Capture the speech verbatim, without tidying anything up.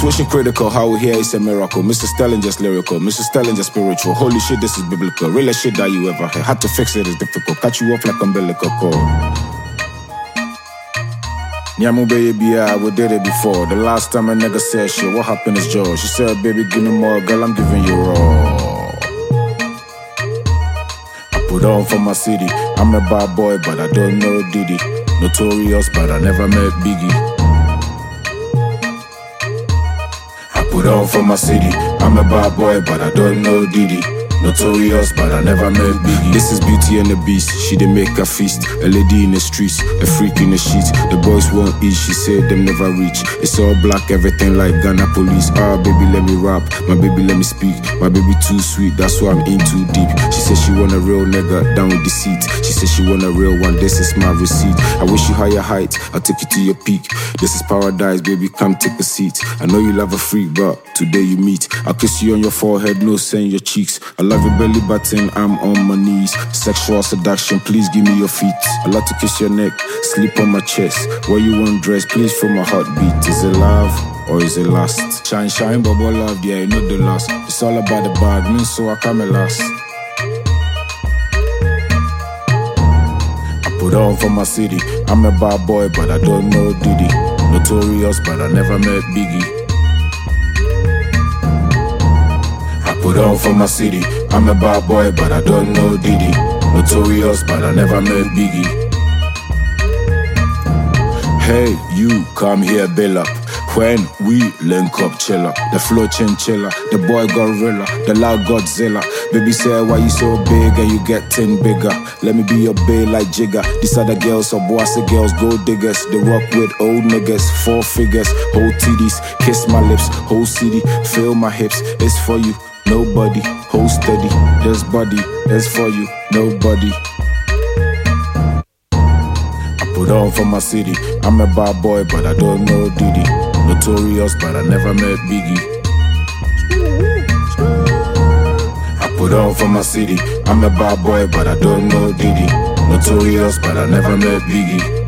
Situation critical, how we hear it's a miracle. Mister Sterling just lyrical, Mister Sterling just spiritual. Holy shit, this is biblical. Realest shit that you ever heard. Had to fix it, it's difficult. Cut you off like umbilical cord. Nyamu baby, I we did it before. The last time a nigga said shit, what happened is George. She said, baby, give me more, girl, I'm giving you raw. I put on for my city. I'm a bad boy, but I don't know Diddy. Notorious, but I never met Biggie. Put on for my city, I'm a bad boy, but I don't know Diddy. Notorious, but I never met Biggie. This is Beauty and the Beast, she dey make a feast. A lady in the streets, a freak in the sheets. The boys won't eat, she said them never reach. It's all black, everything like Ghana police. Ah, baby, let me rap, my baby, let me speak. My baby too sweet, that's why I'm in too deep. She said she want a real nigga, down with the seat. She said she want a real one, this is my receipt. I wish you higher height, I'll take you to your peak. This is paradise, baby, come take a seat. I know you love a freak, but today you meet. I'll kiss you on your forehead, no saying your cheeks. I love your belly button, I'm on my knees. Sexual seduction, please give me your feet. I love to kiss your neck, sleep on my chest. Where you want dress, please feel my heartbeat. Is it love or is it lust? Shine, shine, bubble love, yeah, you know the last. It's all about the bag, me so I come last. I put on for my city, I'm a bad boy, but I don't know Diddy. Notorious, but I never met Biggie. Put on for my city, I'm a bad boy, but I don't know Diddy. Notorious, but I never met Biggie. Hey, you, come here, bill up. When we link up, chiller. The flow chinchilla, the boy gorilla, the loud Godzilla. Baby say, why you so big and you getting bigger? Let me be your bae like Jigga. These other girls are bossy girls, gold diggers. They rock with old niggas, four figures, whole titties. Kiss my lips, whole city, feel my hips. It's for you. Nobody, hold steady, this body is for you, nobody. I put on for my city, I'm a bad boy, but I don't know Diddy. Notorious, but I never met Biggie. I put on for my city, I'm a bad boy, but I don't know Diddy. Notorious, but I never met Biggie.